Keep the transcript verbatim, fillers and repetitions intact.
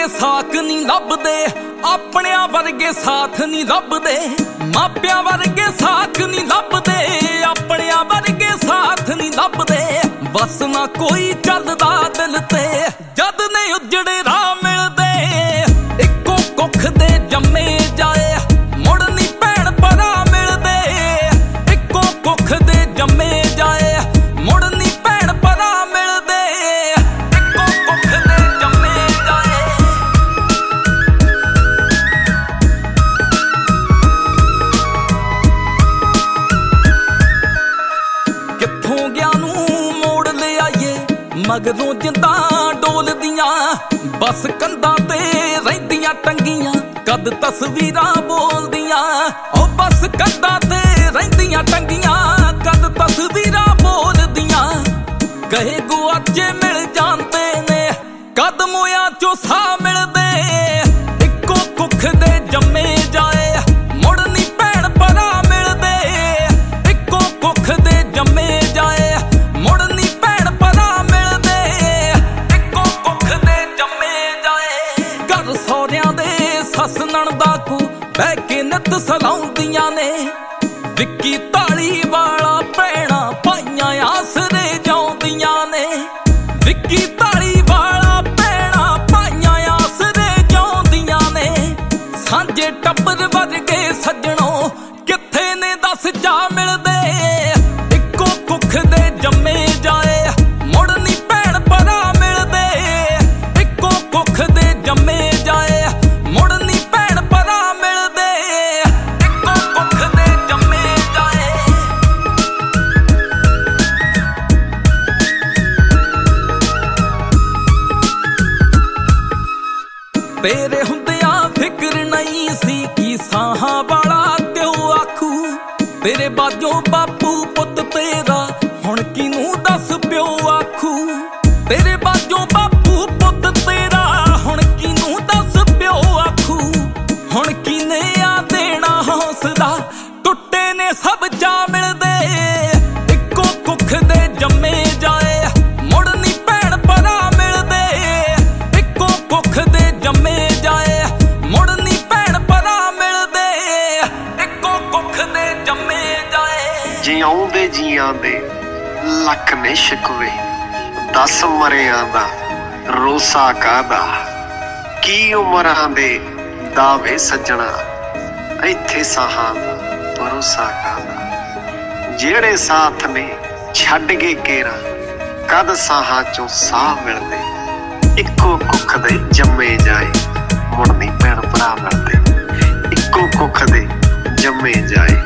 ਵਰਗੇ ਸਾਕ ਨਹੀਂ ਲੱਭਦੇ, ਆਪਣਿਆਂ ਵਰਗੇ ਸਾਥ ਨਹੀਂ ਲੱਭਦੇ। ਮਾਪਿਆਂ ਵਰਗੇ ਸਾਕ ਨਹੀਂ ਲੱਭਦੇ, ਆਪਣਿਆਂ ਵਰਗੇ ਸਾਥ ਨਹੀਂ ਲੱਭਦੇ। ਬਸ ਨਾ ਕੋਈ ਚੱਲਦਾ ਦਿਲ ਤੇ ਜਦ ਨੇ ਉਜੜੇ ਰਾਹ ਮਿਲਦੇ। ਇੱਕੋ ਕੁੱਖ ਦੇ ਜੰਮੇ ਜਾਏ ਮੁੜ ਨੀ ਭੈਣ ਭਰਾ ਮਿਲਦੇ। ਇੱਕੋ ਕੁੱਖ ਦੇ ਜੰਮੇ ਜਾਏ ਮੁੜ ਨੀ ਭੈਣ ਭਰਾ ਮਿਲਦੇ। ਇੱਕੋ ਕੁੱਖ ਦੇ ਜੰਮੇ ਜਾਏ। ਕਿੱਥੋਂ ਗਿਆ ਨੂੰ ਮੋੜ ਲਿਆਈਏ ਮਗਰੋਂ ਜਿੰਦਾਂ ਡੋਲਦੀਆਂ। ਬਸ ਕੰਧਾਂ ਤੇ ਰਹਿੰਦੀਆਂ ਟੰਗੀਆਂ ਕਦ ਤਸਵੀਰਾਂ ਬੋਲਦੀਆਂ। ਉਹ ਬਸ ਕੰਧਾਂ ਤੇ ਰਹਿੰਦੀਆਂ ਟੰਗੀਆਂ ਕਦ ਤਸਵੀਰਾਂ ਬੋਲਦੀਆਂ। ਕਹੇ ਗੁਆਚੇ ਮਿਲ ਜਾਂਦੇ ਨੇ ਕਦ ਮੋਇਆਂ ਚੋਂ ਸਾਹ ਮਿਲਦੇ। ਇੱਕੋ ਕੁੱਖ ਦੇ ਜੰਮੇ ਜਾਏ ਮੁੜ ਨੀ ਭੈਣ ਭਰਾ ਮਿਲਦੇ। ਇੱਕੋ ਕੁੱਖ ਦੇ ਜੰਮੇ ਜਾਏ ਮੁੜ ਨੀ ਭੈਣ ਭਰਾ ਮਿਲਦੇ। ਇੱਕੋ ਕੁੱਖ ਦੇ ਜੰਮੇ ਜਾਏ। ਘਰ ਸਹੁਰਿਆਂ ਦੇ ਸੱਸ ਨਣਦਾਂ ਕੋ ਬਹਿ ਕੇ ਨਿੱਤ ਸਲਾਉਂਦੀਆਂ ਨੇ। ਵਿੱਕੀ ਢਾਲੀ ਵਾਲਾ ਭੈਣਾਂ ਭਾਈਆਂ ਆਸਰੇ ਜਾਉਂਦੀਆਂ ਨੇ। ਵਿੱਕੀ ਢਾਲੀ ਵਾਲਾ ਭੈਣਾਂ ਭਾਈਆਂ ਆਸਰੇ ਜਾਉਂਦੀਆਂ ਨੇ। ਸਾਂਝੇ ਟੱਬਰ ਵਰਗੇ ਸੱਜਣੋਂ ਕਿੱਥੇ ਨੇ ਦੱਸ ਜਾ ਮਿਲਦੇ। ਇੱਕੋ ਕੁੱਖ ਦੇ ਜੰਮੇ ਜਾਏ ਮੁੜ ਨੀ ਭੈਣ ਭਰਾ ਮਿਲਦੇ। ਇੱਕੋ ਕੁੱਖ ਦੇ ਜੰਮੇ ਜਾਏ ਮੁੜ ਨੀ ਭੈਣ ਭਰਾ ਮਿਲਦੇ। ਇੱਕੋ ਕੁੱਖ ਦੇ ਜੰਮੇ ਜਾਏ। ਤੇਰੇ ਹੁੰਦਿਆਂ ਫਿਕਰ ਨਹੀਂ ਸੀ ਕੀ ਸਾਹਾਂ ਵਾਲਾ ਕਿਉਂ ਆਖੂ। ਤੇਰੇ ਬਾਝੋਂ ਬਾਪੂ ਪੁੱਤ ਤੇਰਾ ਹੁਣ ਕਿਨੂੰ ਦੱਸ ਪਿਓ ਆਖੂ। ਤੇਰੇ ਬਾਝੋਂ ਬਾਪੂ ਪੁੱਤ ਤੇਰਾ ਹੁਣ ਕਿਨੂੰ ਦੱਸ ਪਿਓ ਆਖੂ। ਹੁਣ ਕਿਨੇ ਆ ਦੇਣਾ ਹੌਸਲਾ ਟੁੱਟੇ ਨੇ ਸਭ ਜਾ ਮਿਲਦੇ। ਇੱਕੋ ਕੁੱਖ ਦੇ ਜੰਮੇ ਜਾਏ ਮੁੜ ਨੀ ਭੈਣ ਭਰਾ ਮਿਲਦੇ। ਇੱਕੋ ਕੁੱਖ ਦੇ ਜੰਮੇ ਜਾਏ ਮੁੜ ਨੀ ਭੈਣ ਭਰਾ ਮਿਲਦੇ। ਇੱਕੋ ਕੁੱਖ ਦੇ ਜੰਮੇ ਜਾਏ। ਜਿਉਂਦੇ ਜੀਆਂ ਦੇ ਲੱਖ ਨੇ ਸ਼ਿਕਵੇ ਦਸ ਮਰਿਆਂ ਦਾ ਰੋਸਾ ਕਾਹਦਾ। ਕੀ ਉਮਰਾਂ ਦੇ ਦਾਵੇ ਸੱਜਣਾ ਇੱਥੇ ਸਾਹਾਂ ਦਾ ਭਰੋਸਾ ਕਾਹਦਾ। ਜਿਹੜੇ ਸਾਥ ਨੇ ਛੱਡ ਕੇ ਕੇਰਾ ਕਦ ਸਾਹਾਂ ਚੋਂ ਸਾਹ ਮਿਲਦੇ। ਇੱਕੋ ਕੁੱਖ ਦੇ ਜੰਮੇ ਜਾਏ ਮੁੜ ਨੀ ਭੈਣ ਭਰਾ ਮਿਲਦੇ। ਇੱਕੋ ਕੁੱਖ ਦੇ ਜੰਮੇ ਜਾਏ।